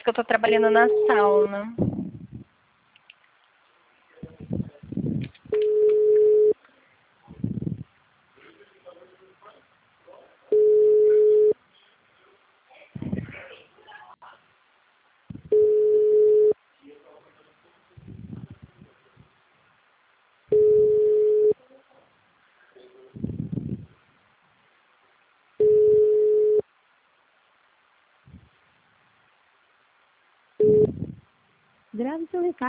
que eu tô trabalhando na sauna. Grave seu recado.